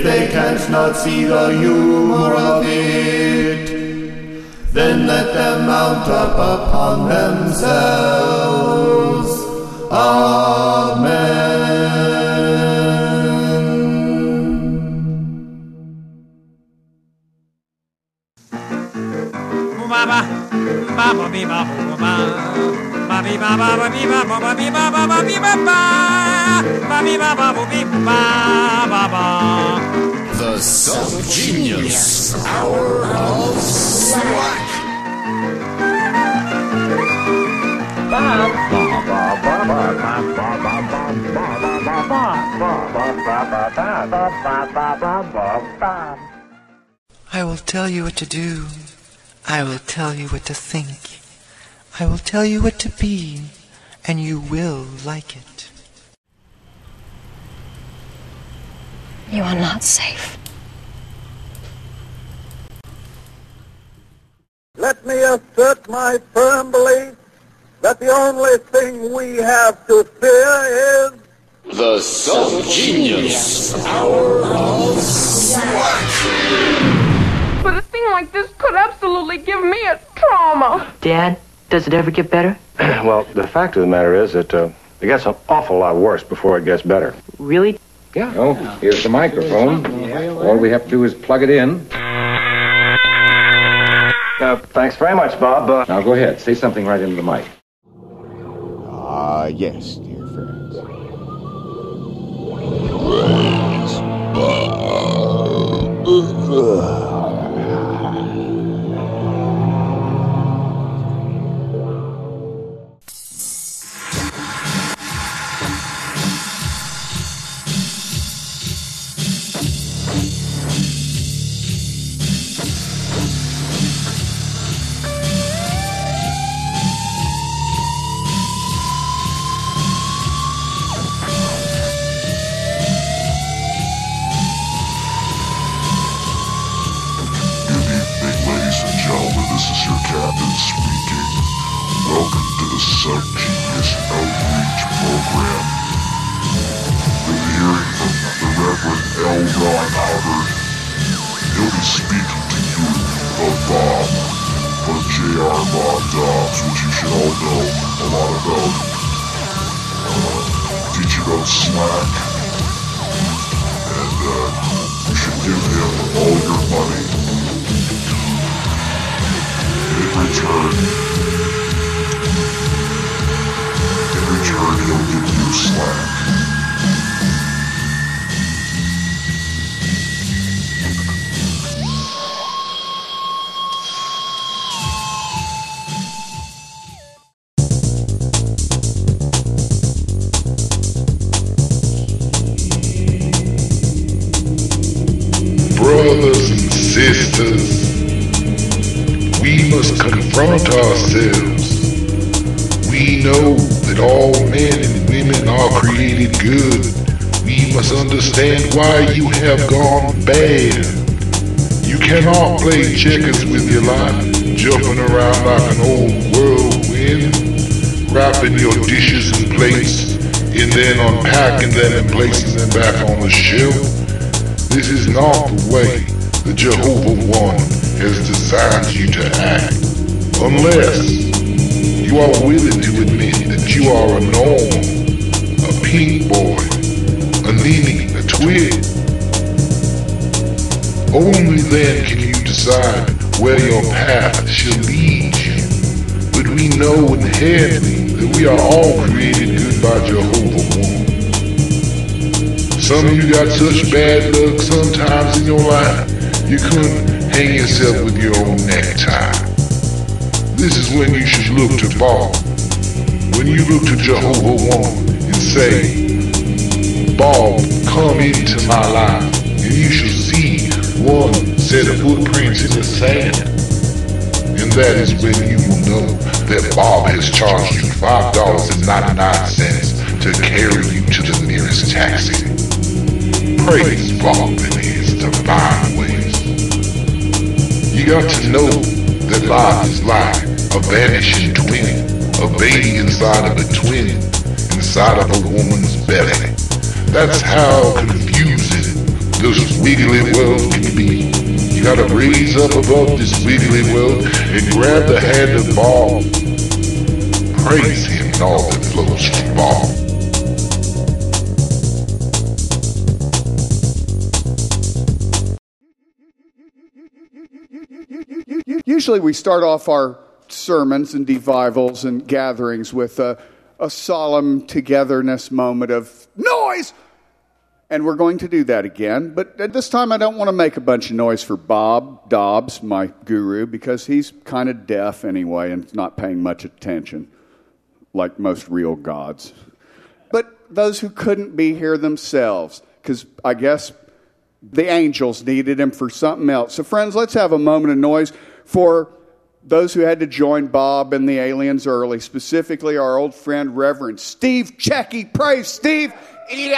they can't not see the humor of it, then let them mount up upon themselves. Amen. Baba, baba, biba, baba, babi, baba, babi, baba, babi, baba, babi, baba, babi, baba, babi, baba. The Subgenius Hour of Slack. I will tell you what to do. I will tell you what to think. I will tell you what to be, and you will like it. You are not safe. Let me assert my firm belief that the only thing we have to fear is The Subgenius Hour of Slack. But a thing like this could absolutely give me a trauma. Dad, does it ever get better? Well, the fact of the matter is that it gets an awful lot worse before it gets better. Really? Yeah. Oh, here's the microphone. All we have to do is plug it in. Thanks very much, Bob. Now go ahead. Say something right into the mic. Yes, dear friends. This is your captain speaking. Welcome to the Subgenius Outreach Program. We'll be hearing from the Reverend L. Ron Hubbard. He'll be speaking to you of Bob, or J.R. Bob Dobbs, which you should all know a lot about. Teach you about Slack. And you should give him all your money. In return, he'll give you Slack. Brothers and sisters, we must confront ourselves. We know that all men and women are created good. We must understand why you have gone bad. You cannot play checkers with your life, jumping around like an old whirlwind, wrapping your dishes and plates, and then unpacking them and placing them back on the shelf. This is not the way the Jehovah One has designed you to act, unless you are willing to admit that you are a norm, a pink boy, a ninny, a twig. Only then can you decide where your path shall lead you. But we know inherently that we are all created good by Jehovah One. Some of you got such bad luck sometimes in your life, you couldn't hang yourself with your own necktie. This is when you should look to Bob. When you look to Jehovah One and say, Bob, come into my life, and you shall see one set of footprints in the sand. And that is when you will know that Bob has charged you $5.99 to carry you to the nearest taxi. Praise Bob in his divine ways. You got to know that life is like a vanishing twin, a baby inside of a twin, inside of a woman's belly. That's how confusing this wiggly world can be. You gotta raise up above this wiggly world and grab the hand of Bob. Praise him and all that flows from Bob. Usually we start off our sermons and devivals and gatherings with a solemn togetherness moment of noise. And we're going to do that again. But at this time I don't want to make a bunch of noise for Bob Dobbs, my guru, because he's kind of deaf anyway and not paying much attention, like most real gods. But those who couldn't be here themselves, because I guess the angels needed him for something else. So friends, let's have a moment of noise for those who had to join Bob and the aliens early, specifically our old friend Reverend Steve Checky. Praise Steve. And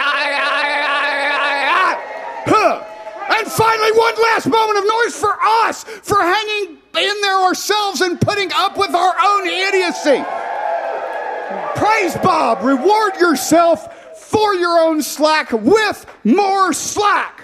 finally, one last moment of noise for us, for hanging in there ourselves and putting up with our own idiocy. Praise Bob. Reward yourself for your own slack with more slack.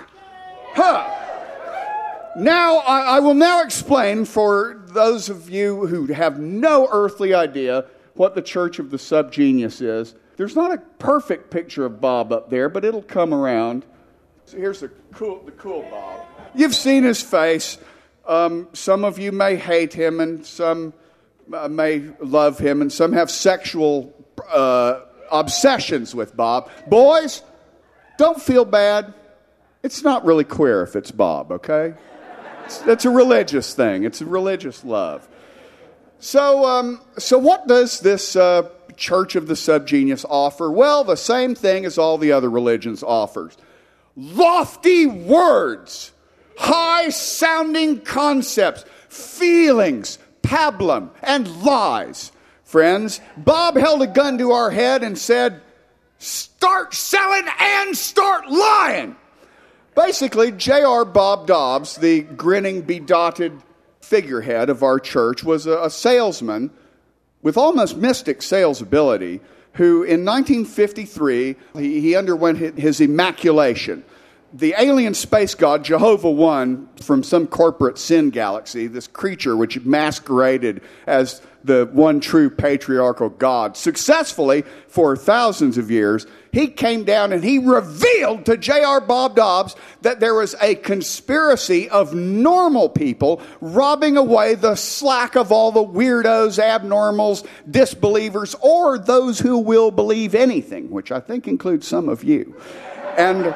Now, I will now explain for those of you who have no earthly idea what the Church of the Subgenius is. There's not a perfect picture of Bob up there, but it'll come around. So here's the cool Bob. You've seen his face. Some of you may hate him, and some may love him, and some have sexual obsessions with Bob. Boys, don't feel bad. It's not really queer if it's Bob, okay? It's a religious thing. It's a religious love. So what does this Church of the Subgenius offer? Well, the same thing as all the other religions offers. Lofty words, high-sounding concepts, feelings, pablum, and lies. Friends, Bob held a gun to our head and said, start selling and start lying. Basically, J.R. Bob Dobbs, the grinning, bedotted figurehead of our church, was a salesman with almost mystic sales ability who, in 1953, he underwent his immaculation. The alien space god Jehovah-1 from some corporate sin galaxy, this creature which masqueraded as the one true patriarchal God, successfully for thousands of years, he came down and he revealed to J.R. Bob Dobbs that there was a conspiracy of normal people robbing away the slack of all the weirdos, abnormals, disbelievers, or those who will believe anything, which I think includes some of you. And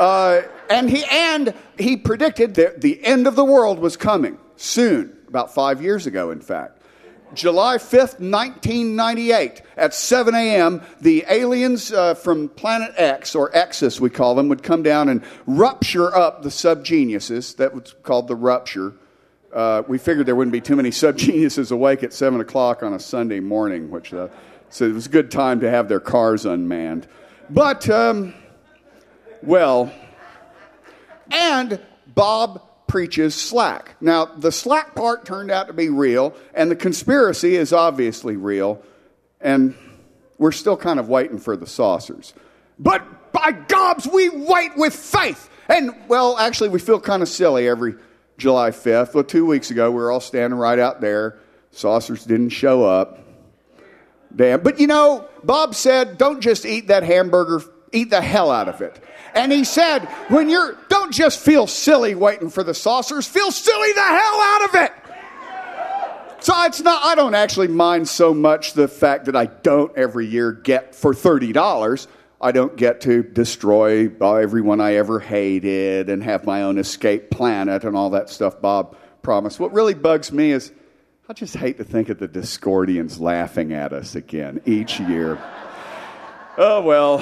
he predicted that the end of the world was coming soon, about 5 years ago, in fact. July 5th, 1998, at 7 a.m., the aliens from Planet X, or Exus we call them, would come down and rupture up the subgeniuses. That was called the rupture. We figured there wouldn't be too many subgeniuses awake at 7 o'clock on a Sunday morning, so it was a good time to have their cars unmanned. But, and Bob preaches slack. Now, the slack part turned out to be real, and the conspiracy is obviously real, and we're still kind of waiting for the saucers. But by gobs, we wait with faith. And, well, actually, we feel kind of silly every July 5th. Well, 2 weeks ago, we were all standing right out there. Saucers didn't show up. Damn. But, Bob said, don't just eat that hamburger, eat the hell out of it. And he said, don't just feel silly waiting for the saucers, feel silly the hell out of it. So I don't actually mind so much the fact that I don't every year get, for $30, I don't get to destroy everyone I ever hated and have my own escape planet and all that stuff Bob promised. What really bugs me is I just hate to think of the Discordians laughing at us again each year. Oh, well,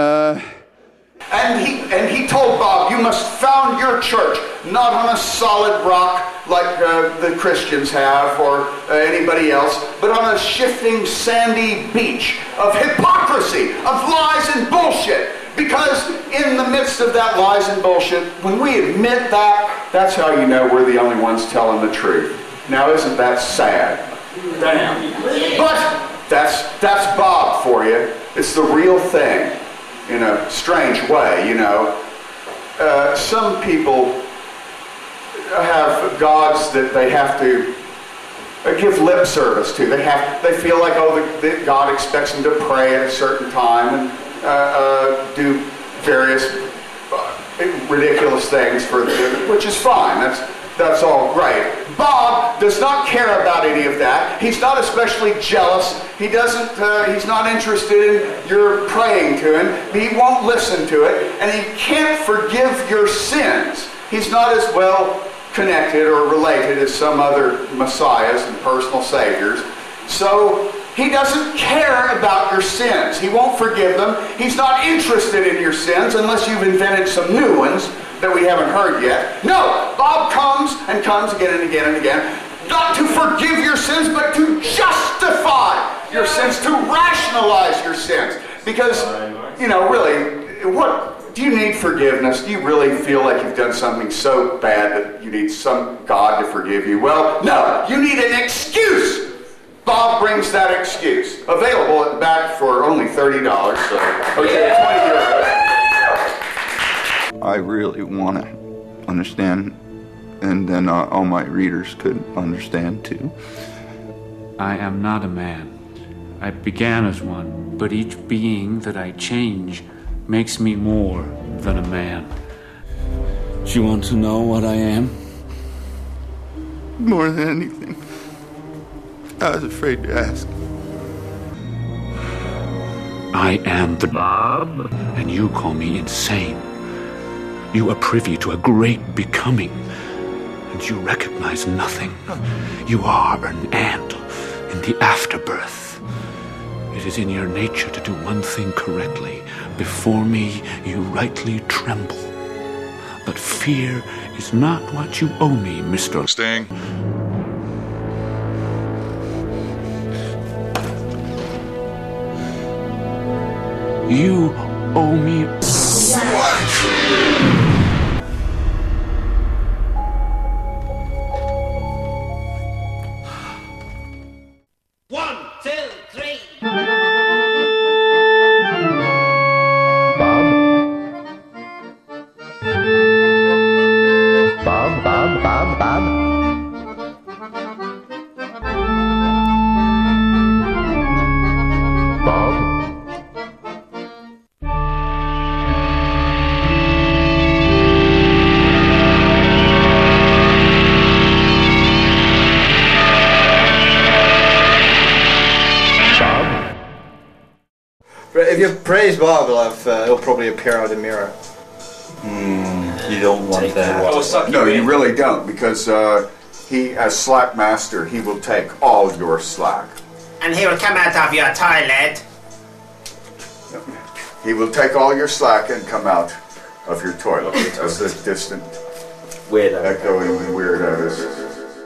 And he told Bob, you must found your church not on a solid rock like the Christians have or anybody else, but on a shifting sandy beach of hypocrisy, of lies and bullshit. Because in the midst of that lies and bullshit, when we admit that, that's how you know we're the only ones telling the truth. Now, isn't that sad? Damn. But that's Bob for you. It's the real thing. In a strange way, some people have gods that they have to give lip service to. They feel like, that God expects them to pray at a certain time and do various ridiculous things for them, which is fine. That's all great. Bob does not care about any of that. He's not especially jealous. He doesn't. He's not interested in your praying to him. He won't listen to it, and he can't forgive your sins. He's not as well connected or related as some other messiahs and personal saviors. So he doesn't care about your sins. He won't forgive them. He's not interested in your sins unless you've invented some new ones that we haven't heard yet. No, Bob comes again and again and again, not to forgive your sins, but to justify your sins, to rationalize your sins. Because, really, what do you need forgiveness? Do you really feel like you've done something so bad that you need some God to forgive you? Well, no, you need an excuse. Bob brings that excuse. Available at the back for only $30. So, okay, 20 euros. I really want to understand, and then all my readers could understand too. I am not a man. I began as one, but each being that I change makes me more than a man. Do you want to know what I am? More than anything. I was afraid to ask. I am the Bob, and you call me insane. You are privy to a great becoming, and you recognize nothing. You are an ant in the afterbirth. It is in your nature to do one thing correctly. Before me, you rightly tremble. But fear is not what you owe me, Mr. Sting. You owe me... If you praise Bob, he'll probably appear out of the mirror. You don't want that. No, you really don't, because he, as Slack Master, he will take all your slack. And he will come out of your toilet. He will take all your slack and come out of your toilet as the distant echoing weirdos.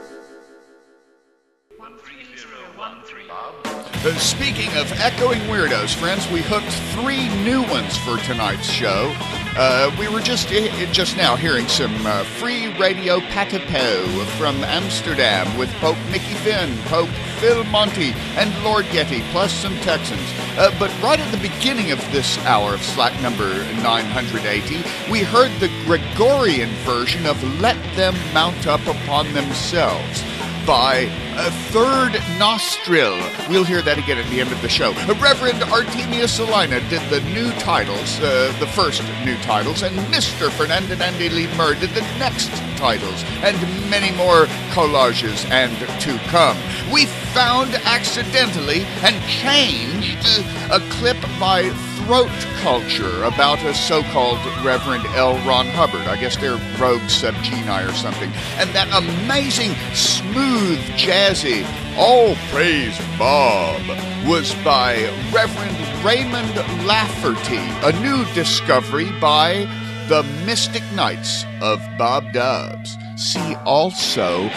Speaking of echoing weirdos, friends, we hooked 3 new ones for tonight's show. We were just now hearing some free radio patapo from Amsterdam with Pope Mickey Finn, Pope Phil Monty, and Lord Getty, plus some Texans. But right at the beginning of this hour of Slack number 980, we heard the Gregorian version of Let Them Mount Up Upon Themselves by a Third Nostril. We'll hear that again at the end of the show. Reverend Artemius Salina did the new titles, the first new titles, and Mr. Fernando Andy Lemur did the next titles, and many more collages and to come. We found accidentally and changed a clip by Throat Culture about a so-called Reverend L. Ron Hubbard. I guess they're rogue subgenii or something. And that amazing, smooth, jazzy, all praise Bob was by Reverend Raymond Lafferty, a new discovery by the Mystic Knights of Bob Dubs. See also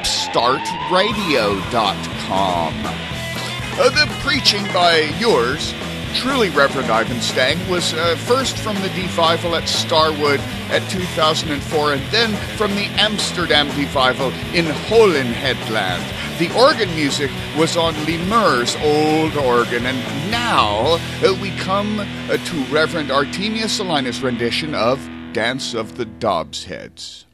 upstartradio.com. The preaching by yours truly, Reverend Ivan Stang, was first from the Devival at Starwood at 2004, and then from the Amsterdam Devival in Holenheadland. The organ music was on Lemur's old organ, and now we come to Reverend Artemius Salina's rendition of Dance of the Dobbs Heads.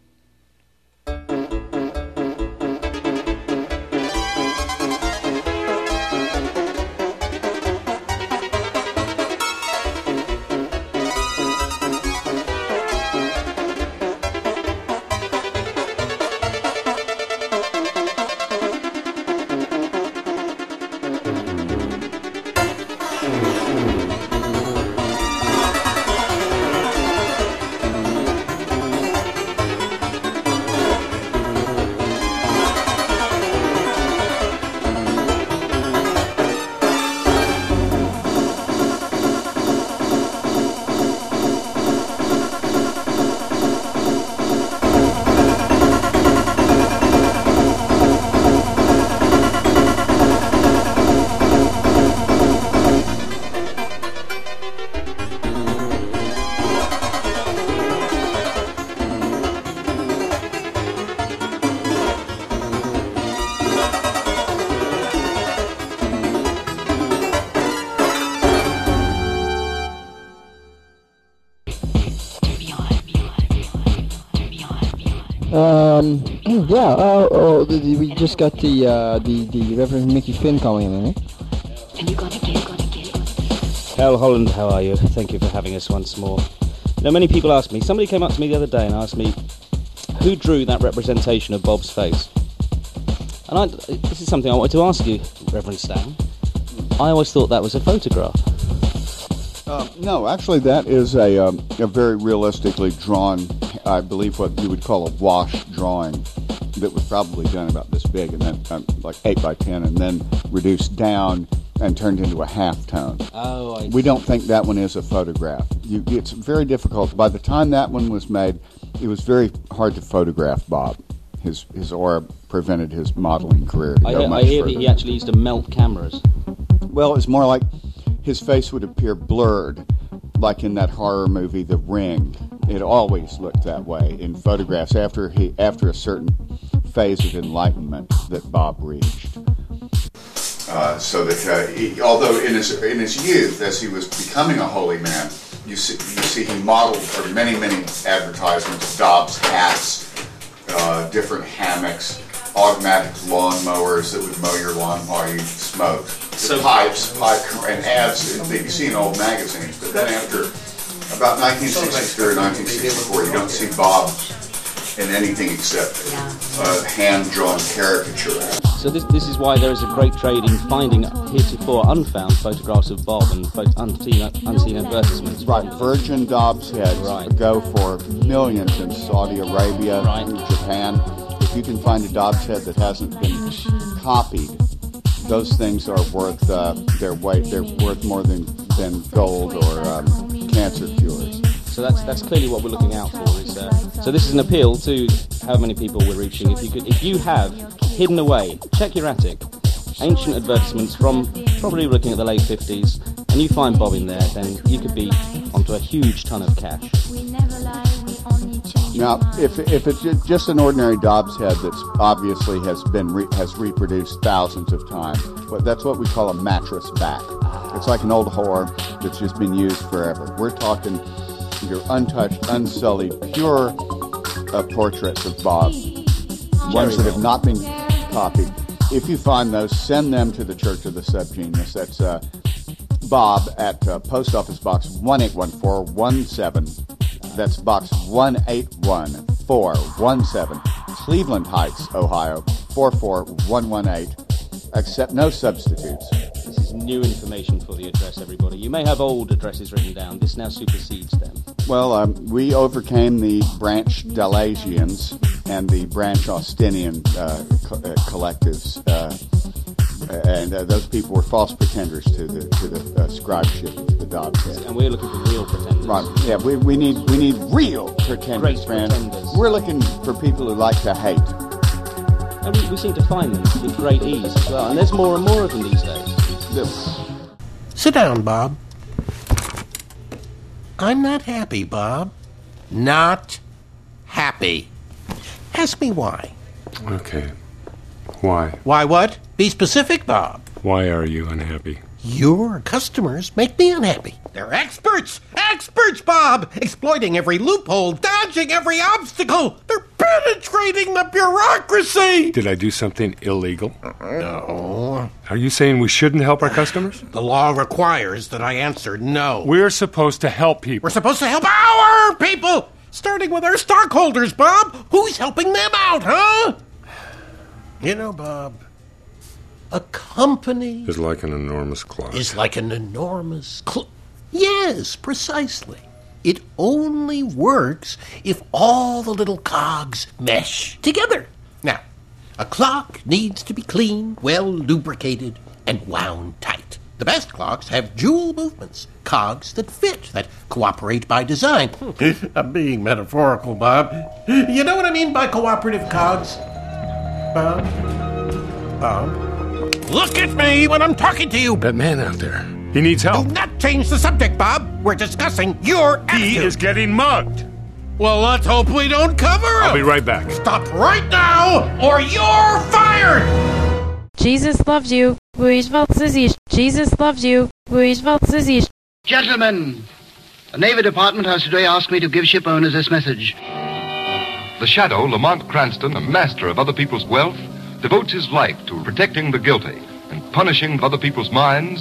We just got the Reverend Mickey Finn calling in, eh? Hal Holland, how are you? Thank you for having us once more. Now, many people ask me, somebody came up to me the other day and asked me, who drew that representation of Bob's face? And this is something I wanted to ask you, Reverend Stan. I always thought that was a photograph. No, actually that is a very realistically drawn, I believe what you would call a wash drawing that was probably done about this big and then like 8 by 10 and then reduced down and turned into a halftone. Oh, I see. We don't think that one is a photograph. It's very difficult. By the time that one was made, it was very hard to photograph Bob. His aura prevented his modeling career to go much I hear further. that he actually used to melt cameras. Well, it's more like his face would appear blurred, like in that horror movie The Ring. It always looked that way in photographs after a certain phase of enlightenment that Bob reached. So that although in his youth, as he was becoming a holy man, you see he modeled for many advertisements Dobbs hats, different hammocks, automatic lawn mowers that would mow your lawn while you smoked, pipe and ads that you see in old magazines. But then after about 1963 or 1964, you don't see Bob in anything except hand-drawn caricatures. So this is why there is a great trade in finding heretofore unfound photographs of Bob and unseen advertisements. Right, virgin Dobbs heads go for millions in Saudi Arabia, Japan. If you can find a Dobbs head that hasn't been copied, those things are worth their weight. They're worth more than gold or cancer cures. So that's clearly what we're looking out for. So this is an appeal to how many people we're reaching. If you have hidden away, check your attic, ancient advertisements from probably looking at the late 50s, and you find Bob in there, then you could be onto a huge ton of cash. Now, if it's just an ordinary Dobbs head that's obviously has reproduced thousands of times, but that's what we call a mattress back. It's like an old whore that's just been used forever. We're talking your untouched, unsullied, pure portraits of Bob, ones that have not been copied. If you find those, send them to the Church of the Subgenius. That's Bob at Post Office Box 1811417. That's Box 181417, Cleveland Heights, Ohio 44118. Accept no substitutes. This is new information for the address, everybody. You may have old addresses written down. This now supersedes them. Well, we overcame the Branch Dalasians and the Branch Austinian collectives, and those people were false pretenders to the scribeship of the Dobbs head. And we're looking for real pretenders. Right? Yeah, we need real pretenders, great pretenders. We're looking for people who like to hate. And we seem to find them with great ease as well. And there's more and more of them these days. Sit down, Bob. I'm not happy, Bob. Not happy. Ask me why. Okay. Why? Why what? Be specific, Bob. Why are you unhappy? Your customers make me unhappy. They're experts experts, Bob! Exploiting every loophole, dodging every obstacle. They're penetrating the bureaucracy! Did I do something illegal? No. Are you saying we shouldn't help our customers? The law requires that I answer no. We're supposed to help people. We're supposed to help our people! Starting with our stockholders, Bob! Who's helping them out, huh? You know, Bob, a company is like an enormous clock. Yes, precisely. It only works if all the little cogs mesh together. Now, a clock needs to be clean, well lubricated, and wound tight. The best clocks have jewel movements, cogs that fit, that cooperate by design. I'm being metaphorical, Bob. You know what I mean by cooperative cogs? Bob? Look at me when I'm talking to you! That man out there, he needs help. Do not change the subject, Bob. We're discussing your attitude. He is getting mugged. Well, let's hope we don't cover him. I'll be right back. Stop right now, or you're fired! Jesus loves you. Jesus loves you. Gentlemen, the Navy Department has today asked me to give ship owners this message. The Shadow, Lamont Cranston, a master of other people's wealth, devotes his life to protecting the guilty and punishing other people's minds.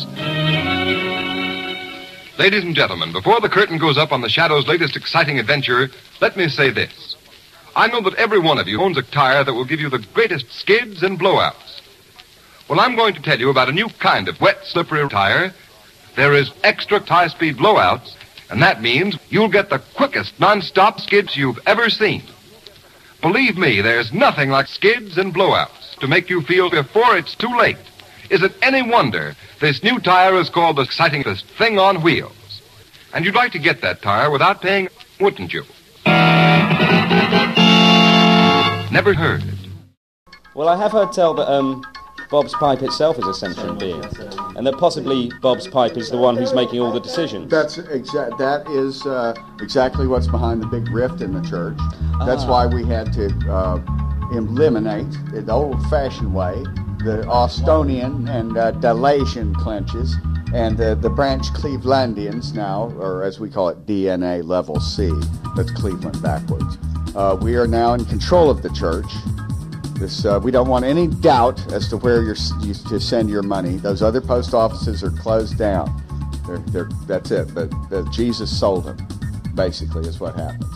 Ladies and gentlemen, before the curtain goes up on the Shadow's latest exciting adventure, let me say this. I know that every one of you owns a tire that will give you the greatest skids and blowouts. Well, I'm going to tell you about a new kind of wet, slippery tire. There is extra high-speed blowouts, and that means you'll get the quickest non-stop skids you've ever seen. Believe me, there's nothing like skids and blowouts to make you feel before it's too late. Is it any wonder this new tire is called the excitingest thing on wheels? And you'd like to get that tire without paying, wouldn't you? Never heard it. Well, I have heard tell that Bob's pipe itself is a sentient being, and that possibly Bob's pipe is the one who's making all the decisions. That is exactly what's behind the big rift in the church. That's why we had to eliminate, in the old-fashioned way, the Austonian and Dalatian clenches, and the branch Clevelandians now, or as we call it, DNA level C. That's Cleveland backwards. We are now in control of the church. We don't want any doubt as to where you to send your money. Those other post offices are closed down. That's it. But Jesus sold them, basically, is what happens.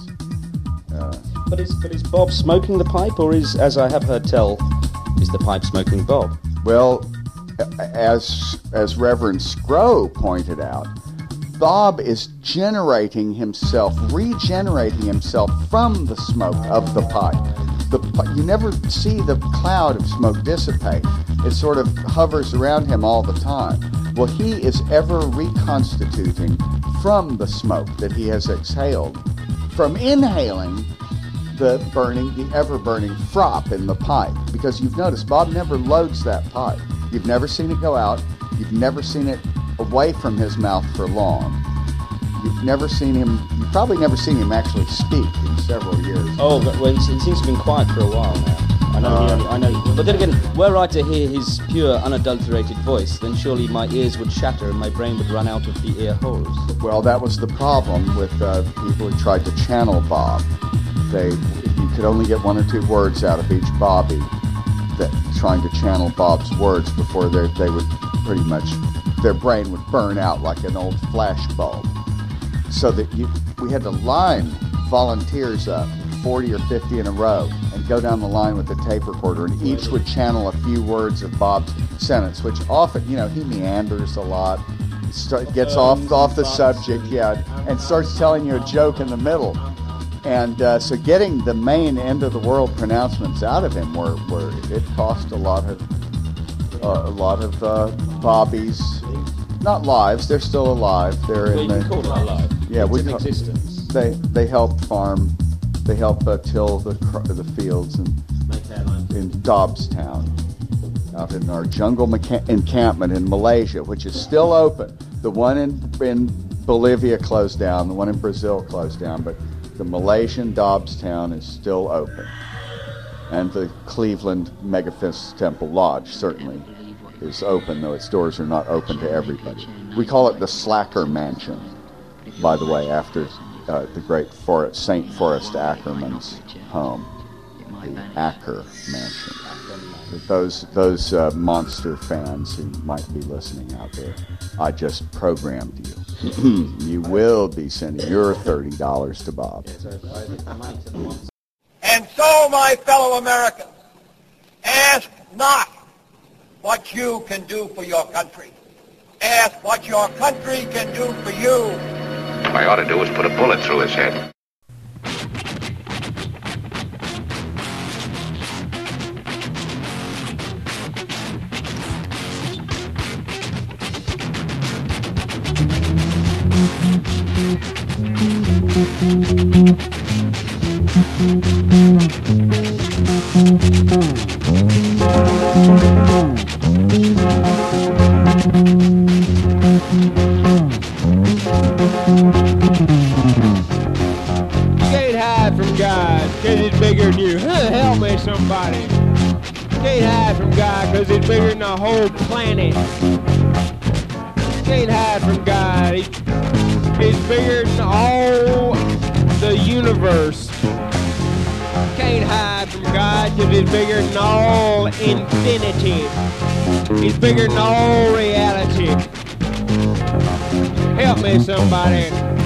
But is Bob smoking the pipe, or is, as I have heard tell, is the pipe smoking Bob? Well, as Reverend Scrow pointed out, Bob is regenerating himself from the smoke of the pipe. You never see the cloud of smoke dissipate. It sort of hovers around him all the time. Well, he is ever reconstituting from the smoke that he has exhaled, from inhaling the ever-burning frop in the pipe. Because you've noticed, Bob never loads that pipe. You've never seen it go out. You've never seen it away from his mouth for long. You've probably never seen him actually speak in several years. Oh, but well, he seems to have been quiet for a while now. I know. But then again, were I to hear his pure, unadulterated voice, then surely my ears would shatter and my brain would run out of the ear holes. Well, that was the problem with people who tried to channel Bob. You could only get one or two words out of each Bobby trying to channel Bob's words before they would pretty much, their brain would burn out like an old flash bulb. So that we had to line volunteers up, 40 or 50 in a row, and go down the line with the tape recorder, and each would channel a few words of Bob's sentence, which often, he meanders a lot, gets off the subject, and starts telling you a joke in the middle. And so getting the main end of the world pronouncements out of him it cost a lot of Bobby's, not lives, they're still alive. They're in the, call it alive. Yeah, it's in existence. They help farm, they help till the fields in Dobbstown, out in our jungle encampment in Malaysia, which is still open. The one in Bolivia closed down, the one in Brazil closed down, but the Malaysian Dobbstown is still open. And the Cleveland Megafist Temple Lodge certainly is open, though its doors are not open to everybody. We call it the Slacker Mansion. by the way, after the great St. Forrest Ackerman's home, the Acker Mansion. Those monster fans who might be listening out there, I just programmed you. You will be sending your $30 to Bob. And so, my fellow Americans, ask not what you can do for your country. Ask what your country can do for you. What I ought to do is put a bullet through his head. Help me, somebody. Can't hide from God because he's bigger than the whole planet. Can't hide from God. He's bigger than all the universe. Can't hide from God because he's bigger than all infinity. He's bigger than all reality. Help me, somebody.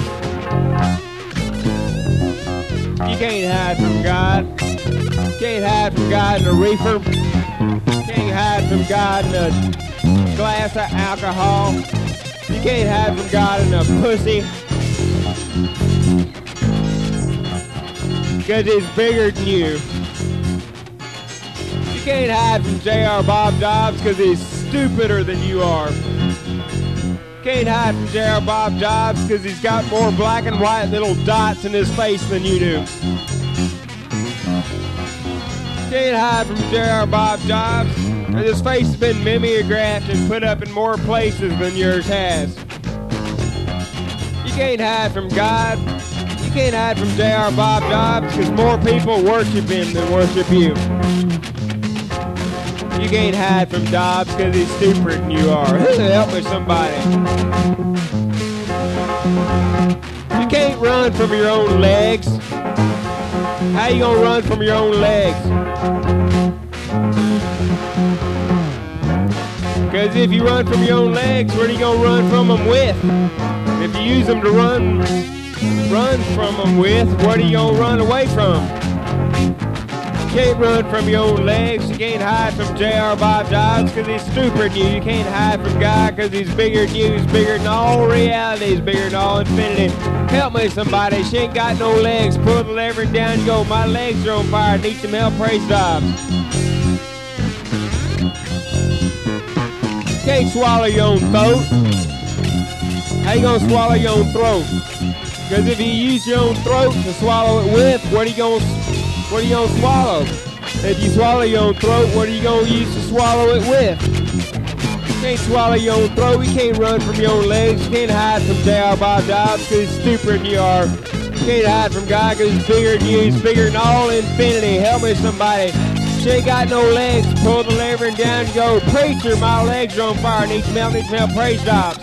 You can't hide from God. Can't hide from God in a reefer. Can't hide from God in a glass of alcohol. You can't hide from God in a pussy. Because he's bigger than you. You can't hide from J.R. Bob Dobbs because he's stupider than you are. Can't hide from J.R. Bob Dobbs because he's got more black and white little dots in his face than you do. Can't hide from J.R. Bob Dobbs because his face has been mimeographed and put up in more places than yours has. You can't hide from God. You can't hide from J.R. Bob Dobbs because more people worship him than worship you. You can't hide from Dobbs because he's stupider than you are. Help me, somebody. You can't run from your own legs. How you gonna run from your own legs? Because if you run from your own legs, what are you gonna run from them with? If you use them to run from them with, what are you gonna run away from? You can't run from your own legs. You can't hide from J.R. Bob Dobbs because he's stupider than you. You can't hide from God because he's bigger than you. He's bigger than all reality. He's bigger than all infinity. Help me, somebody. She ain't got no legs. Pull the lever and down you go. My legs are on fire. Need some help. Praise Dobbs. You can't swallow your own throat. How you gonna swallow your own throat? Because if you use your own throat to swallow it with, what are you gonna swallow? If you swallow your own throat, what are you gonna use to swallow it with? You can't swallow your own throat. You can't run from your own legs. You can't hide from J.R. Bob Dobbs because he's stupider than you are. You can't hide from God because he's bigger than you. He's bigger than all infinity. Help me, somebody. She ain't got no legs. Pull the lever and down you go. Preacher, my legs are on fire. Need some help. Praise Dobbs.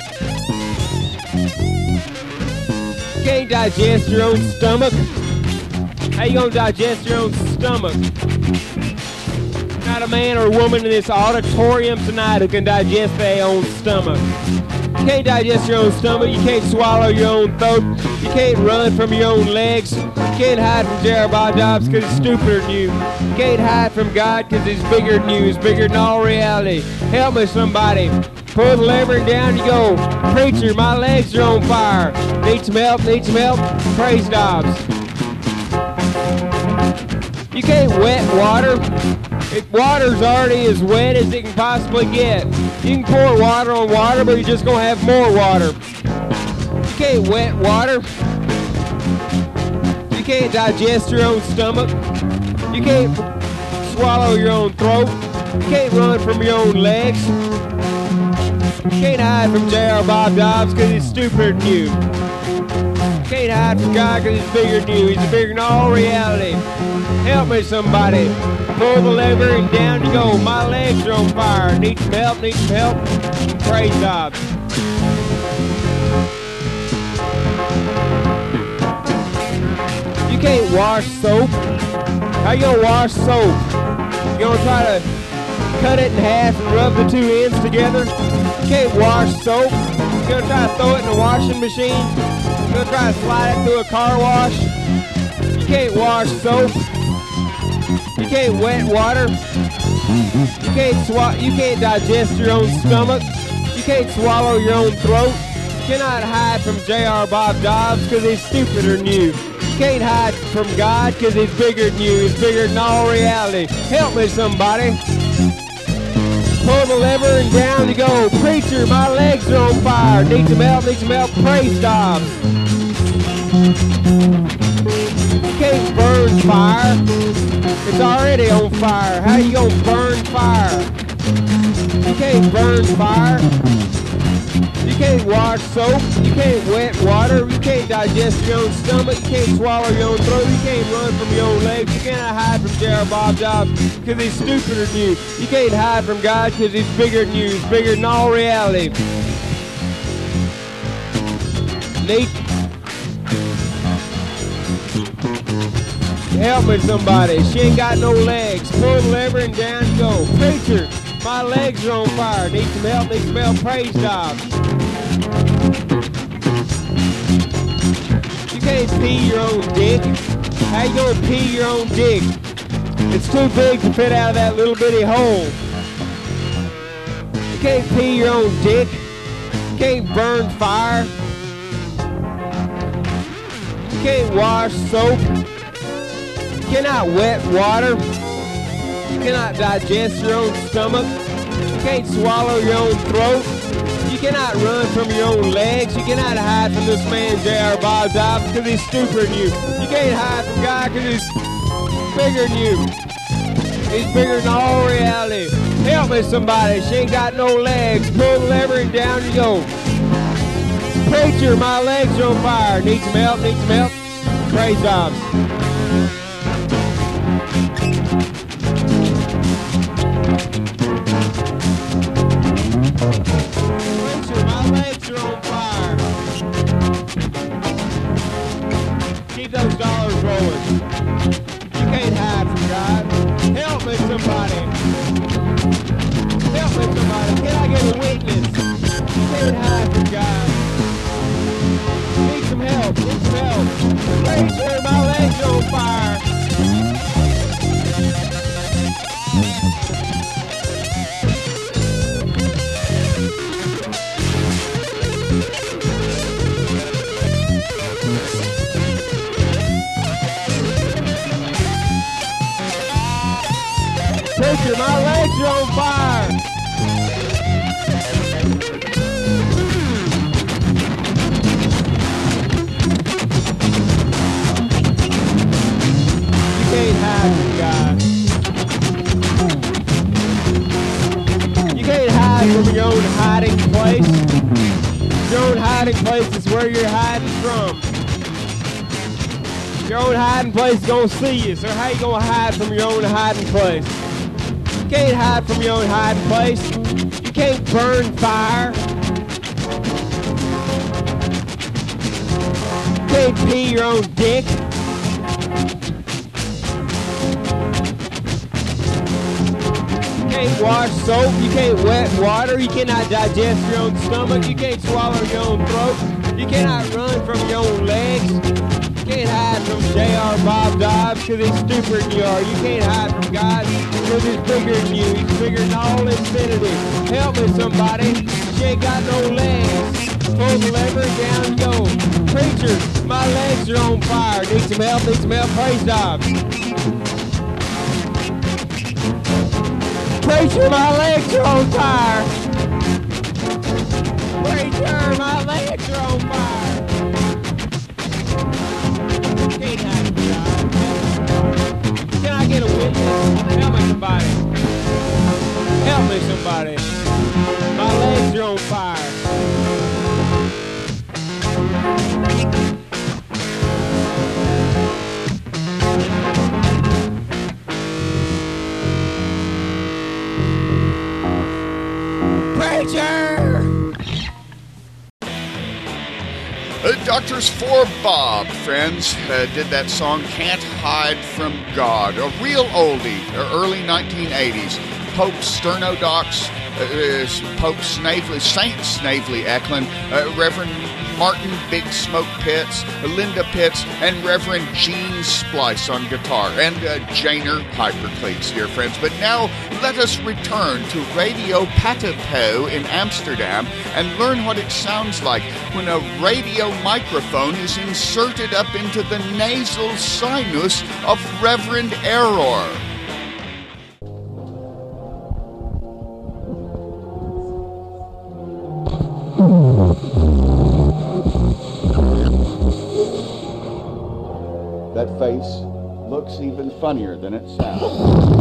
You can't digest your own stomach. How you gonna digest your own stomach? Not a man or a woman in this auditorium tonight who can digest their own stomach. You can't digest your own stomach. You can't swallow your own throat. You can't run from your own legs. You can't hide from J.R. Bob Dobbs because he's stupider than you. You can't hide from God because he's bigger than you. He's bigger than all reality. Help me, somebody. Pull the lever and down you go. Preacher, my legs are on fire. Need some help. Praise Dobbs. You can't wet water. Water's already as wet as it can possibly get. You can pour water on water, but you're just going to have more water. You can't wet water. You can't digest your own stomach. You can't swallow your own throat. You can't run from your own legs. You can't hide from J.R. Bob Dobbs because he's stupider than you. You can't hide from God because he's bigger than you. He's bigger than all reality. Help me, somebody. Pull the lever and down you go. My legs are on fire. Need some help. Praise Dobbs. can't wash soap. How you gonna wash soap? You gonna try to cut it in half and rub the two ends together? You can't wash soap. You gonna try to throw it in the washing machine? You gonna try to slide it through a car wash? You can't wash soap. You can't wet water. You can't digest your own stomach. You can't swallow your own throat. You cannot hide from J.R. Bob Dobbs because he's stupider than you. You can't hide from God because he's bigger than you. He's bigger than all reality. Help me, somebody. Pull the lever and down you go. Preacher, my legs are on fire. Need some help, praise Dobbs. You can't burn fire. It's already on fire. How you gonna burn fire? You can't burn fire. You can't wash soap. You can't wet water. You can't digest your own stomach. You can't swallow your own throat. You can't run from your own legs. You cannot hide from J.R. Bob Dobbs because he's stupider than you. You can't hide from God because he's bigger than you. He's bigger than all reality. Help me, somebody. She ain't got no legs. Pull the lever and down you go. Preacher, my legs are on fire. Need some help, praise Dobbs. You can't pee your own dick. How you gonna pee your own dick? It's too big to fit out of that little bitty hole. You can't pee your own dick. You can't burn fire. You can't wash soap. You cannot wet water. You cannot digest your own stomach. You can't swallow your own throat. You cannot run from your own legs. You cannot hide from this man, J.R. Bob Dobbs, because he's stupider than you. You can't hide from God because he's bigger than you. He's bigger than all reality. Help me, somebody. She ain't got no legs. Pull the lever and down you go. Preacher, my legs are on fire. Need some help, praise Dobbs. My legs are on fire. Keep those dollars rolling. You can't hide from God. Help me, somebody. Help me, somebody. Can I get a witness? You can't hide from God. Need some help. Preacher, my legs are on fire. Preacher, my legs are on fire. You can't hide from God. You can't hide from your own hiding place. Your own hiding place is where you're hiding from. Your own hiding place is gonna see you, so how you gonna hide from your own hiding place? You can't hide from your own hiding place. You can't burn fire. You can't pee your own dick. You can't wash soap. You can't wet water. You cannot digest your own stomach. You can't swallow your own throat. You cannot run from your own legs. You can't hide from J.R. Bob Dobbs because he's stupider than you are. You can't hide from God because he's bigger than you. He's bigger than all infinity. Help me, somebody. She ain't got no legs. Pull the lever and down you go. Preacher, my legs are on fire. Need some help, praise Dobbs. Preacher, my legs are on fire. Preacher, my legs are on fire. Can't hide from God. Can I get a witness? Help me, somebody. Help me, somebody. My legs are on fire. Preacher! Doctors for Bob, friends, did that song Can't Hide from God, a real oldie, early 1980s. Pope Sternodox, Pope Snavely, Saint Snavely Eklund, Reverend Martin Big Smoke Pitts, Linda Pitts, and Reverend Gene Splice on guitar, and Janer Hypercleats, dear friends. But now let us return to Radio Patapo in Amsterdam and learn what it sounds like when a radio microphone is inserted up into the nasal sinus of Reverend Error. That face looks even funnier than it sounds.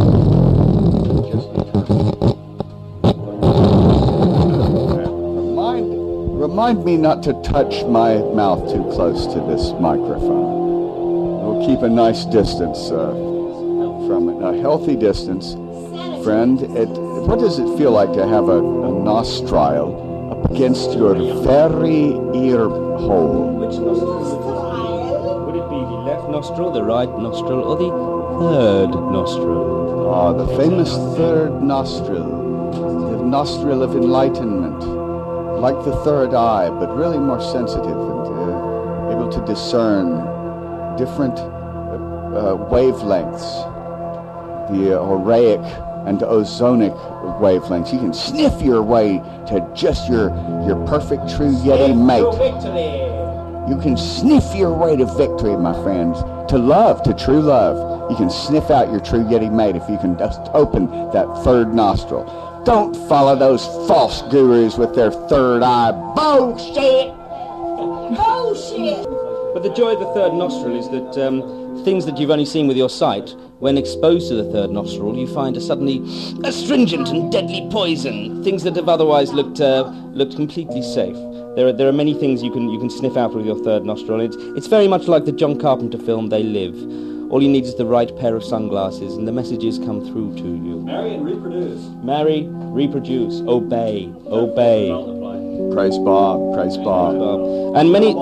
Remind me not to touch my mouth too close to this microphone. We'll keep a nice distance from it, a healthy distance. Friend, what does it feel like to have a nostril up against your very ear hole? Which nostril? Would it be the left nostril, the right nostril, or the third nostril? Ah, the famous third nostril, the nostril of enlightenment, like the third eye, but really more sensitive and able to discern different wavelengths, the auraic and ozonic wavelengths. You can sniff your way to just your perfect true Yeti mate. You can sniff your way to victory, my friends, to love, to true love. You can sniff out your true Yeti mate if you can just open that third nostril. Don't follow those false gurus with their third eye bullshit. Bullshit. But the joy of the third nostril is that things that you've only seen with your sight, when exposed to the third nostril, you find are suddenly astringent and deadly poison. Things that have otherwise looked completely safe. There are many things you can sniff out with your third nostril. It's very much like the John Carpenter film They Live. All you need is the right pair of sunglasses, and the messages come through to you. Marry and reproduce. Marry, reproduce, obey, obey. Praise Bob, praise Bob. And many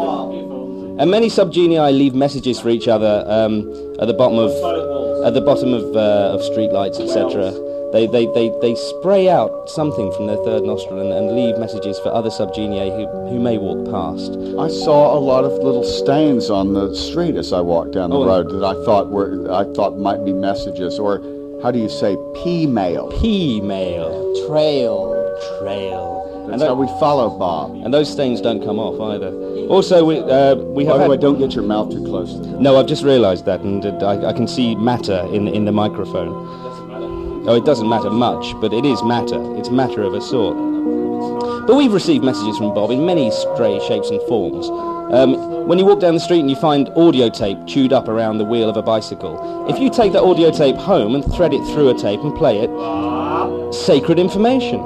subgenii leave messages for each other at the bottom of streetlights, etc. They spray out something from their third nostril and leave messages for other subgenii who may walk past. I saw a lot of little stains on the street as I walked down the road that I thought might be messages, or how do you say P-mail? P-mail. Trail. That's how we follow Bob. And those stains don't come off either. Also, we have. By the way, don't get your mouth too close to them. No, I've just realised that, and I can see matter in the microphone. Oh, it doesn't matter much, but it is matter. It's matter of a sort. But we've received messages from Bob in many stray shapes and forms. When you walk down the street and you find audio tape chewed up around the wheel of a bicycle, if you take that audio tape home and thread it through a tape and play it, sacred information.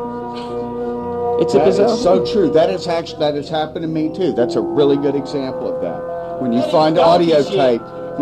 It's a bizarre. That is so true. That has happened to me too. That's a really good example of that. When you find audio tape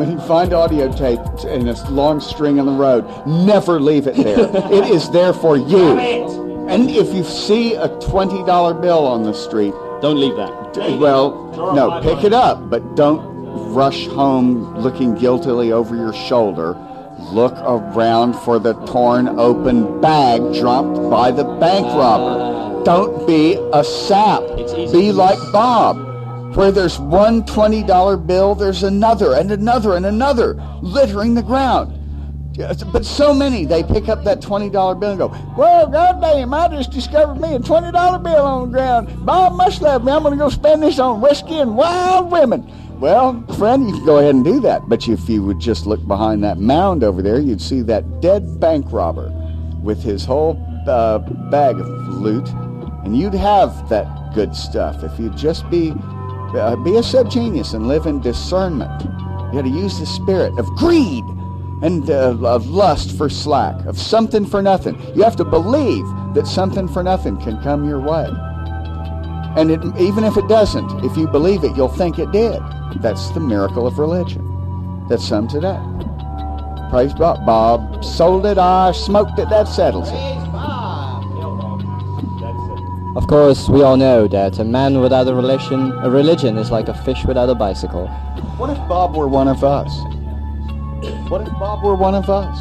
in a long string on the road, never leave it there. It is there for you. And if you see a $20 bill on the street, don't leave that. Well, no, pick it up, but don't rush home looking guiltily over your shoulder. Look around for the torn open bag dropped by the bank robber. Don't be a sap. Be like Bob. Where there's one $20 bill, there's another and another and another littering the ground. But so many, they pick up that $20 bill and go, well, goddamn, I just discovered me a $20 bill on the ground. Bob must love me. I'm going to go spend this on whiskey and wild women. Well, friend, you can go ahead and do that. But if you would just look behind that mound over there, you'd see that dead bank robber with his whole bag of loot. And you'd have that good stuff if you'd just be a subgenius and live in discernment. You got to use the spirit of greed and of lust for slack, of something for nothing. You have to believe that something for nothing can come your way. And even if it doesn't, if you believe it, you'll think it did. That's the miracle of religion. That's some today. Praise Bob. Bob sold it, I smoked it, that settles it. Of course, we all know that a man without a religion is like a fish without a bicycle. What if Bob were one of us? What if Bob were one of us?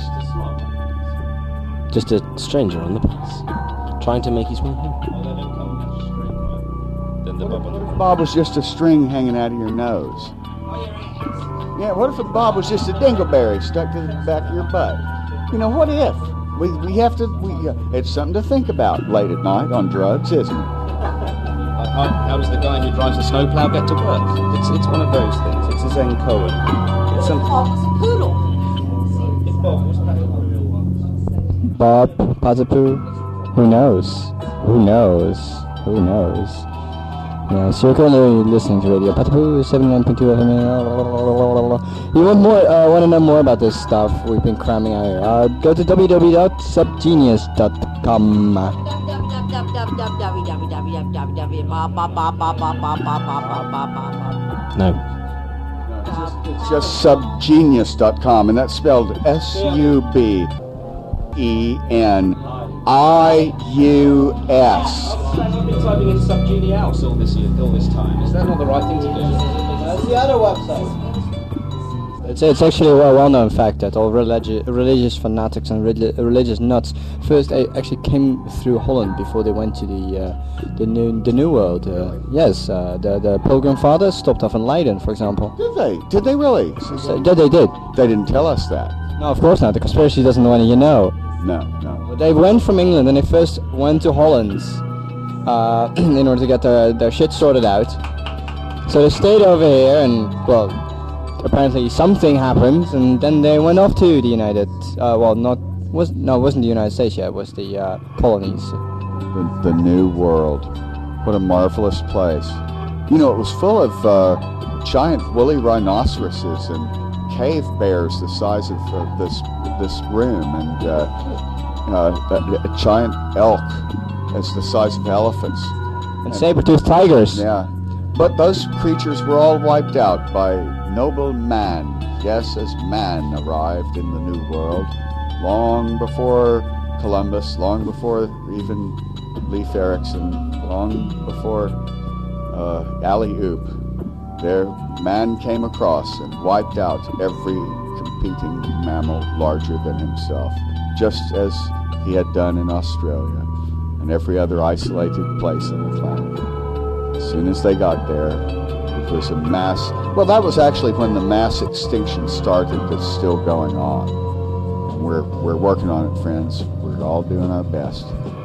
Just a stranger on the bus, trying to make his way home. What if Bob was just a string hanging out of your nose? Yeah, what if Bob was just a dingleberry stuck to the back of your butt? You know, what if? We have to, it's something to think about late at night on drugs, isn't it? How does the guy who drives the snowplow get to work? It's one of those things. It's a Zen koan. It's something. Bob Pazapu? Who knows? Who knows? Who knows? Yes, you're currently listening to Radio Pazapu 79.2 FM. You want to know more about this stuff we've been cramming out here? Go to www.subgenius.com. No. It's just subgenius.com, and that's spelled SUBENIUS. I've been typing in subgenius all this time. Is that not the right thing to do? That's the other website. It's actually a well-known fact that all religious fanatics and religious nuts first actually came through Holland before they went to the New World. Yes, the Pilgrim Fathers stopped off in Leiden, for example. Did they? Did they really? Yeah, they did. They didn't tell us that. No, of course not. The conspiracy doesn't know any, you know. No. They went from England and they first went to Holland in order to get their shit sorted out. So they stayed over here and, well, apparently something happened, and then they went off to the United, it wasn't the United States yet, it was the colonies. The New World. What a marvelous place. You know, it was full of giant woolly rhinoceroses and cave bears the size of this room, and a giant elk as the size of elephants. And saber-toothed tigers. Yeah. But those creatures were all wiped out by noble man. Yes, as man arrived in the New World, long before Columbus, long before even Leif Erikson, long before Alley-Oop. There, man came across and wiped out every competing mammal larger than himself, just as he had done in Australia and every other isolated place on the planet. As soon as they got there, it was a mass... Well, that was actually when the mass extinction started that's still going on. We're working on it, friends. We're all doing our best.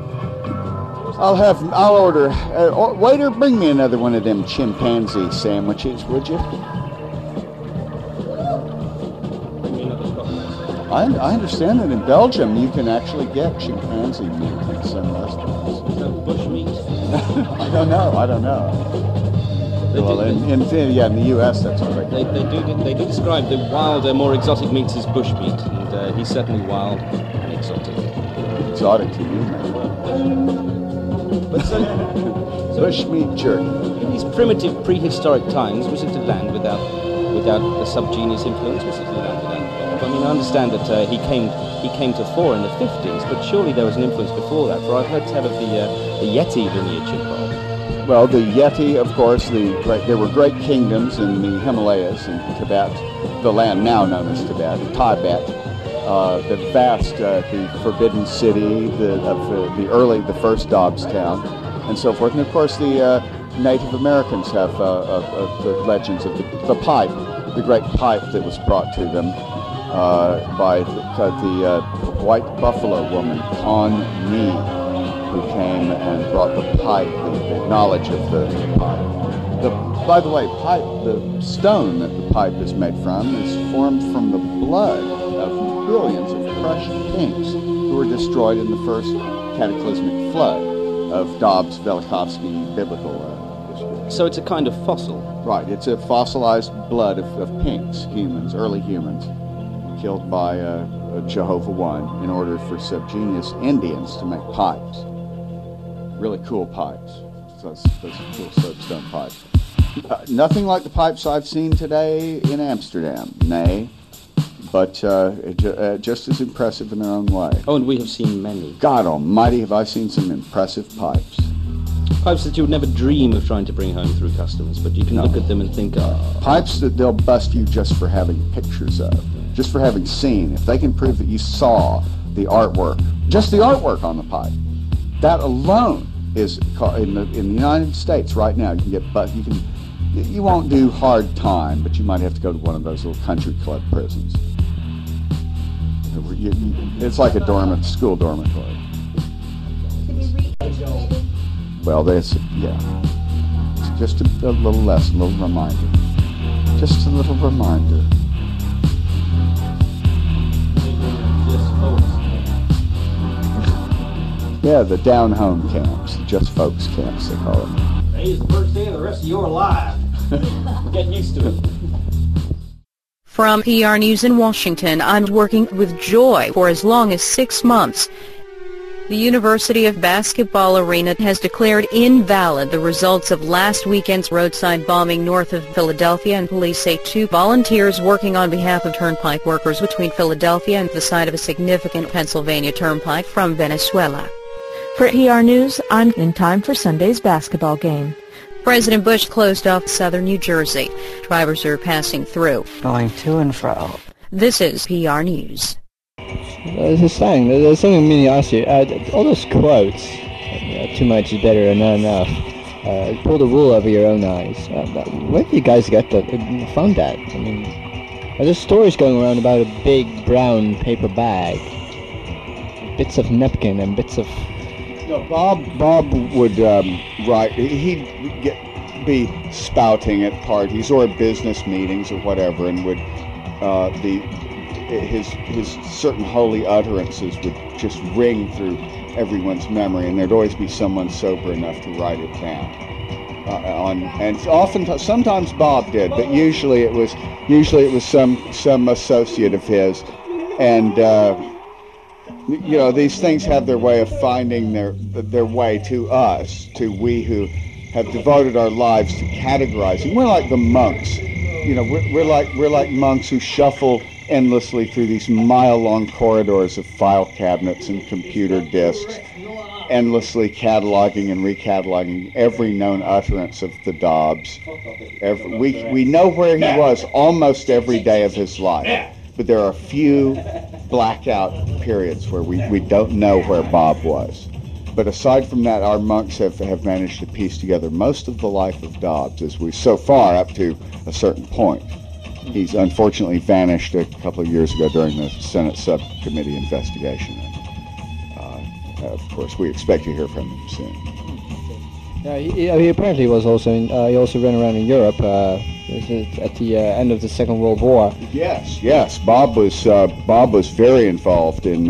I'll order... waiter, bring me another one of them chimpanzee sandwiches, would you? I understand that in Belgium you can actually get chimpanzee meat in some restaurants. Is that bush meat? I don't know. Well, in the U.S. that's what they do describe the wilder, more exotic meats as bush meat, and he's certainly wild and exotic. Exotic to you, man. But so bush meat jerky. In these primitive prehistoric times, was it a land without the subgenius influence? Was it a land without? I mean, I understand that he came to fore in the 50s, but surely there was an influence before that. For I've heard tell of the Yeti lineage involved. Well, the Yeti, of course, there were great kingdoms in the Himalayas in Tibet, the land now known as Tibet, the vast, the Forbidden City, the first Dobbstown, and so forth. And of course, the Native Americans have the legends of the pipe, the great pipe that was brought to them by the white buffalo woman, Con Nee, who came and brought the pipe, the knowledge of the pipe. By the way, the stone that the pipe is made from is formed from the blood of billions of crushed pinks who were destroyed in the first cataclysmic flood of Dobbs, Velikovsky biblical history. So it's a kind of fossil? Right, it's a fossilized blood of pinks, humans, early humans, killed by Jehovah One in order for subgenius Indians to make pipes. Really cool pipes. Those cool soapstone pipes. Nothing like the pipes I've seen today in Amsterdam, nay, but just as impressive in their own way. Oh, and we have seen many. God almighty, have I seen some impressive pipes. Pipes that you would never dream of trying to bring home through customs, but you can look at them and think, pipes that they'll bust you just for having pictures of, just for having seen. If they can prove that you saw the artwork, just the artwork on the pipe, that alone is in the United States right now. You can get you won't do hard time, but you might have to go to one of those little country club prisons. It's like a school dormitory. Well, it's just a little lesson, a little reminder. Just a little reminder. Yeah, the down-home camps, just folks camps, they call them. Today's the first day of the rest of your life. Get used to it. From PR News in Washington, I'm working with Joy for as long as 6 months. The University of Basketball Arena has declared invalid the results of last weekend's roadside bombing north of Philadelphia, and police say 2 volunteers working on behalf of turnpike workers between Philadelphia and the site of a significant Pennsylvania turnpike from Venezuela. For PR News, I'm in time for Sunday's basketball game. President Bush closed off southern New Jersey. Drivers are passing through, going to and fro. This is PR News. There's a saying, there's something meaning to ask you. All those quotes, too much is better than not enough. Pull the wool over your own eyes. Where do you guys get from that? I mean, there's stories going around about a big brown paper bag, bits of napkin and bits of... No, Bob would write. He'd be spouting at parties or business meetings or whatever, and would his certain holy utterances would just ring through everyone's memory, and there'd always be someone sober enough to write it down. Sometimes Bob did, but usually it was some associate of his, and. These things have their way of finding their way to us, to we who have devoted our lives to categorizing. We're like the monks. We're like monks who shuffle endlessly through these mile-long corridors of file cabinets and computer disks, endlessly cataloging and recataloging every known utterance of the Dobbs. We know where he was almost every day of his life. But there are a few blackout periods where we don't know where Bob was. But aside from that, our monks have managed to piece together most of the life of Dobbs, so far up to a certain point. He's unfortunately vanished a couple of years ago during the Senate subcommittee investigation. And, of course, we expect to hear from him soon. Yeah, he apparently was also he also ran around in Europe at the end of the Second World War. Yes. Bob was very involved in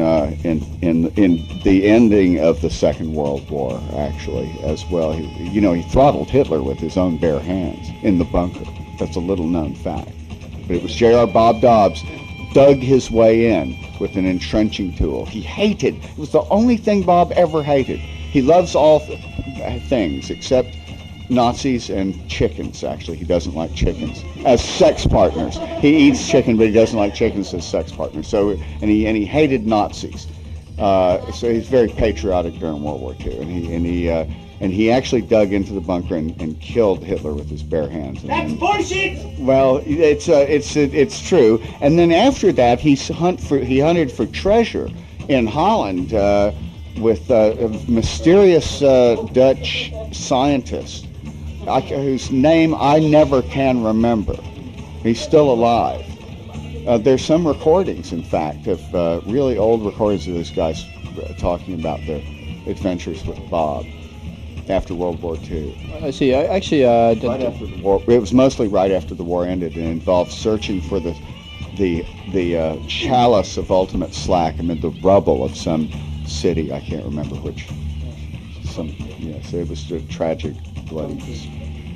the ending of the Second World War, actually, as well. He throttled Hitler with his own bare hands in the bunker. That's a little known fact. But it was J.R. Bob Dobbs dug his way in with an entrenching tool. It was the only thing Bob ever hated. He loves all things except Nazis and chickens, actually. He doesn't like chickens as sex partners. He eats chicken, but he doesn't like chickens as sex partners. So, and he hated Nazis. So he's very patriotic during World War II. And he actually dug into the bunker and killed Hitler with his bare hands. That's bullshit! Well, it's true. And then after that, he hunted for treasure in Holland with a mysterious Dutch scientist whose name I never can remember. He's still alive. There's some recordings, in fact, of really old recordings of those guys talking about their adventures with Bob after World War II. I see. Right after the war, it was mostly right after the war ended, and it involved searching for the chalice of ultimate slack amid the rubble of some city. I can't remember which. So it was a tragic, bloody.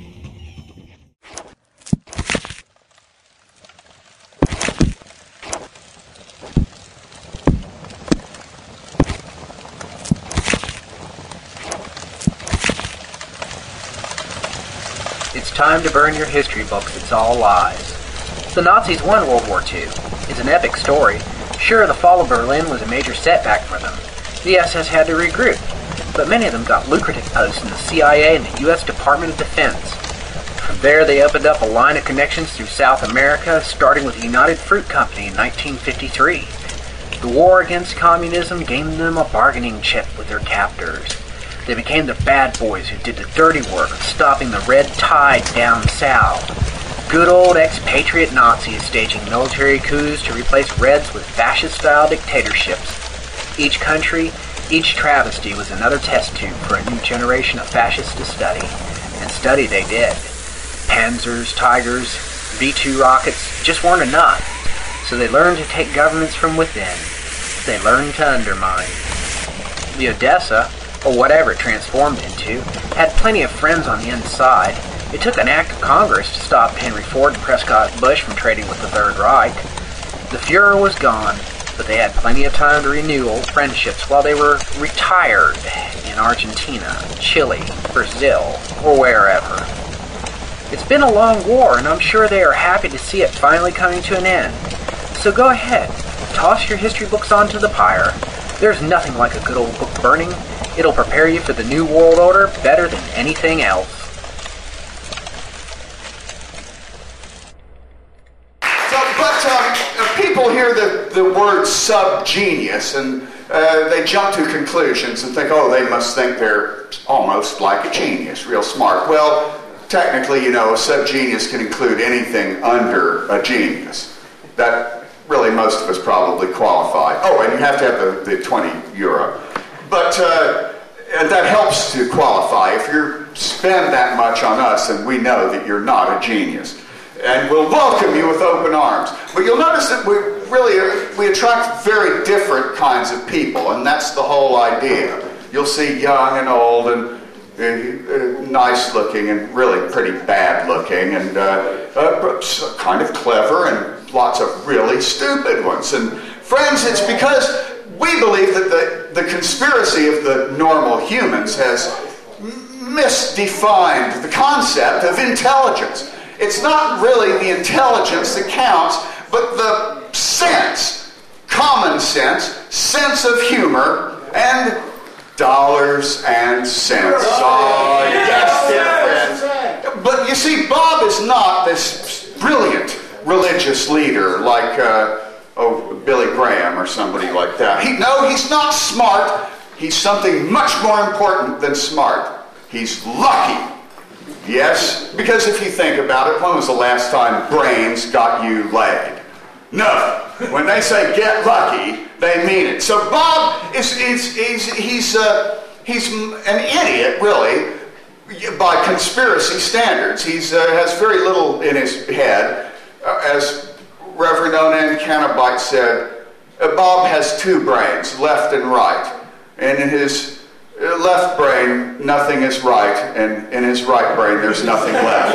It's time to burn your history books. It's all lies. The Nazis won World War II. It's an epic story. Sure, the fall of Berlin was a major setback for them. The SS had to regroup. but many of them got lucrative posts in the CIA and the U.S. Department of Defense. From there, they opened up a line of connections through South America, starting with the United Fruit Company in 1953. The war against communism gave them a bargaining chip with their captors. They became the bad boys who did the dirty work of stopping the red tide down south. Good old expatriate Nazis staging military coups to replace Reds with fascist-style dictatorships. Each country, each travesty was another test tube for a new generation of fascists to study. And study they did. Panzers, Tigers, V-2 rockets just weren't enough. So they learned to take governments from within. They learned to undermine. The Odessa, or whatever it transformed into, had plenty of friends on the inside. It took an act of Congress to stop Henry Ford and Prescott Bush from trading with the Third Reich. The Fuhrer was gone, but they had plenty of time to renew old friendships while they were retired in Argentina, Chile, Brazil, or wherever. It's been a long war, and I'm sure they are happy to see it finally coming to an end. So go ahead, toss your history books onto the pyre. There's nothing like a good old book burning. It'll prepare you for the New World Order better than anything else. But people hear the word subgenius and they jump to conclusions and think, oh, they must think they're almost like a genius, real smart. Well, technically, a subgenius can include anything under a genius. That really most of us probably qualify. Oh, and you have to have the 20 euro. But and that helps to qualify. If you spend that much on us, then we know that you're not a genius. And we'll welcome you with open arms. But you'll notice that we attract very different kinds of people, and that's the whole idea. You'll see young and old and nice looking and really pretty bad looking and kind of clever and lots of really stupid ones. And friends, it's because we believe that the conspiracy of the normal humans has misdefined the concept of intelligence. It's not really the intelligence that counts, but the sense, common sense of humor, and dollars and cents. Oh, yes, dear friends. But you see, Bob is not this brilliant religious leader like Billy Graham or somebody like that. He's not smart. He's something much more important than smart. He's lucky. Yes, because if you think about it, when was the last time brains got you laid? No. When they say get lucky, they mean it. So Bob he's an idiot, really, by conspiracy standards. He has very little in his head. As Reverend Onan Canabite said, Bob has two brains, left and right. And in his left brain, nothing is right, and in his right brain, there's nothing left.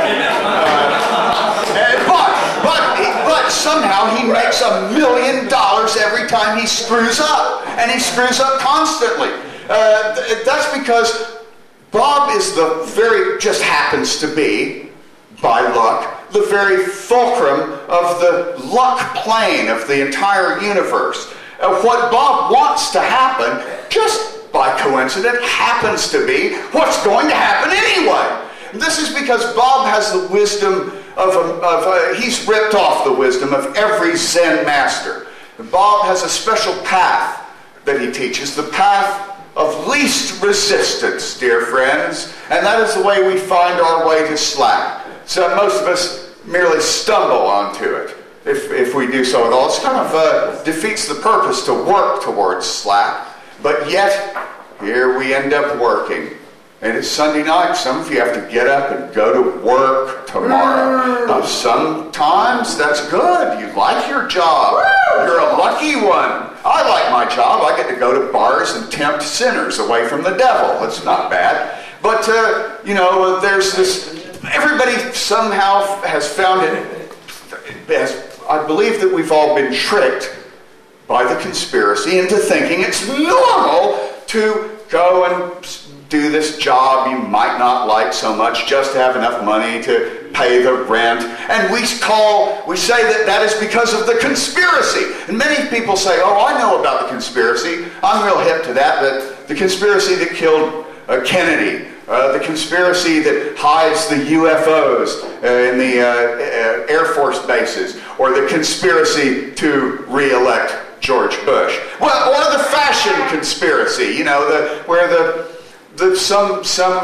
But somehow he makes $1 million every time he screws up, and he screws up constantly. That's because Bob is just happens to be, by luck, the very fulcrum of the luck plane of the entire universe. What Bob wants to happen, just by coincidence, happens to be what's going to happen anyway. This is because Bob has the wisdom he's ripped off the wisdom of every Zen master. Bob has a special path that he teaches, the path of least resistance, dear friends, and that is the way we find our way to slack. So most of us merely stumble onto it. If we do so at all, it kind of defeats the purpose to work towards slack. But yet, here we end up working. And it's Sunday night. Some of you have to get up and go to work tomorrow. Now, sometimes that's good. You like your job. You're a lucky one. I like my job. I get to go to bars and tempt sinners away from the devil. That's not bad. But, there's this... Everybody somehow has found it... I believe that we've all been tricked by the conspiracy into thinking it's normal to go and do this job you might not like so much just to have enough money to pay the rent. And we say that is because of the conspiracy. And many people say, oh, I know about the conspiracy. I'm real hip to that, but the conspiracy that killed Kennedy, the conspiracy that hides the UFOs in the Air Force bases, or the conspiracy to re-elect George Bush. Well, or the fashion conspiracy, where some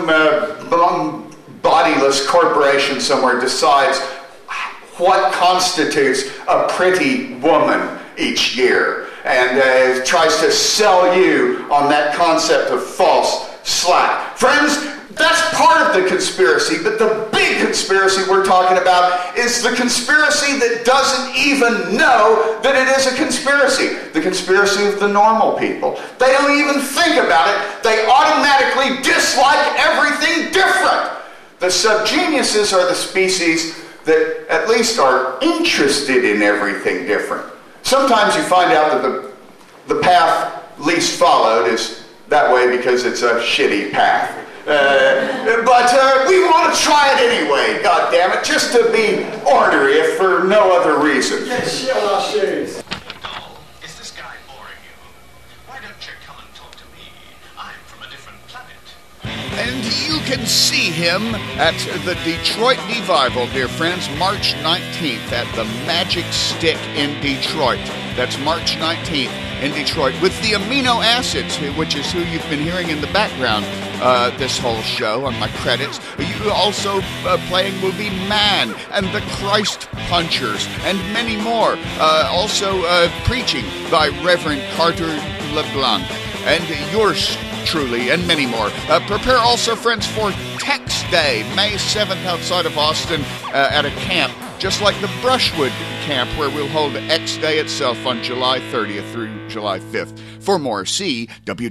bodiless corporation somewhere decides what constitutes a pretty woman each year and tries to sell you on that concept of false slack. Friends, that's part of the conspiracy, but the big conspiracy we're talking about is the conspiracy that doesn't even know that it is a conspiracy. The conspiracy of the normal people. They don't even think about it. They automatically dislike everything different. The subgeniuses are the species that at least are interested in everything different. Sometimes you find out that the path least followed is that way because it's a shitty path. But we want to try it anyway, goddammit, just to be ornery if for no other reason. Yes, shit on our shoes. Is this guy boring you? Why don't you come and talk to me? I'm from a different planet. And you can see him at the Detroit Revival, dear friends, March 19th at the Magic Stick in Detroit. That's March 19th in Detroit with the Amino Acids, which is who you've been hearing in the background this whole show on my credits. You also playing will be Man and the Christ Punchers and many more. Also preaching by Reverend Carter LeBlanc and yours truly, and many more. Prepare also, friends, for Tex Day, May 7th outside of Austin at a camp, just like the Brushwood camp where we'll hold X Day itself on July 30th through July 5th. For more, see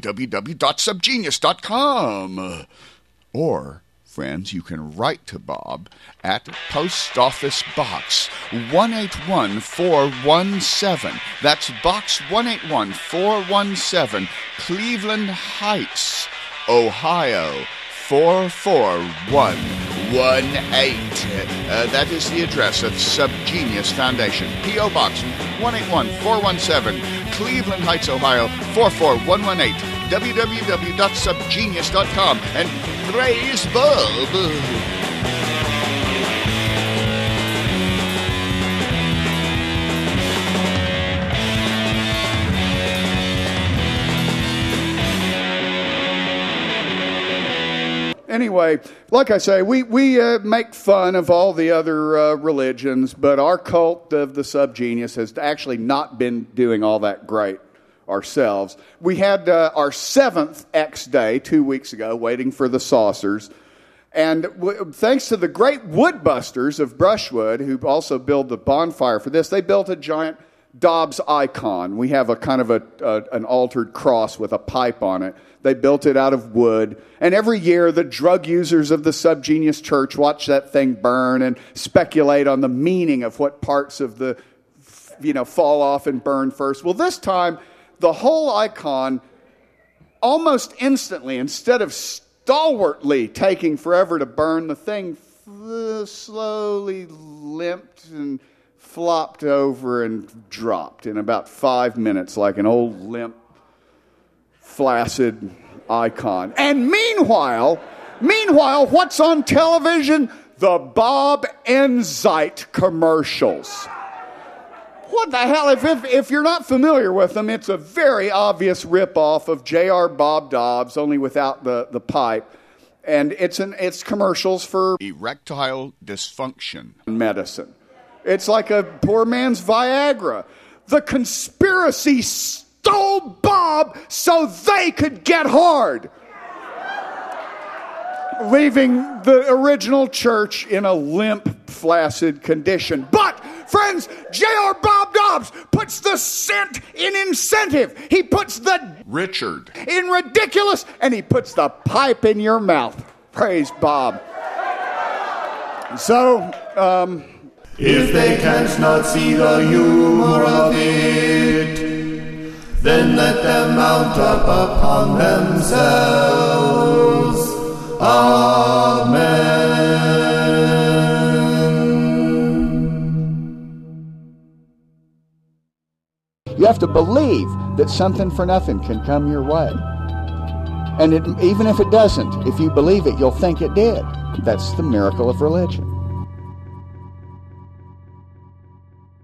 www.subgenius.com. Or, friends, you can write to Bob at Post Office Box 181417. That's Box 181417, Cleveland Heights, Ohio 44118. That is the address of Subgenius Foundation. P.O. Box 181417, Cleveland Heights, Ohio 44118. www.subgenius.com. And praise Bob. Anyway, like I say, we make fun of all the other religions, but our cult of the Subgenius has actually not been doing all that great ourselves. We had our 7th X Day 2 weeks ago, waiting for the saucers. And thanks to the great woodbusters of Brushwood, who also built the bonfire for this, they built a giant Dobbs icon. We have a kind of an altered cross with a pipe on it. They built it out of wood. And every year, the drug users of the Subgenius Church watch that thing burn and speculate on the meaning of what parts of the, fall off and burn first. Well, this time, the whole icon, almost instantly, instead of stalwartly taking forever to burn, the thing slowly limped and flopped over and dropped in about 5 minutes like an old limp, flaccid icon. And meanwhile, what's on television? The Bob and Zeit commercials. What the hell? If you're not familiar with them, it's a very obvious ripoff of J.R. Bob Dobbs, only without the pipe. And it's commercials for erectile dysfunction medicine. It's like a poor man's Viagra. The conspiracy stole Bob so they could get hard, leaving the original church in a limp, flaccid condition. But, friends, J.R. Bob Dobbs puts the cent in incentive. He puts the Richard in ridiculous, and he puts the pipe in your mouth. Praise Bob. So, if they can't not see the humor of it, then let them mount up upon themselves. Amen. You have to believe that something for nothing can come your way. And even if it doesn't, if you believe it, you'll think it did. That's the miracle of religion.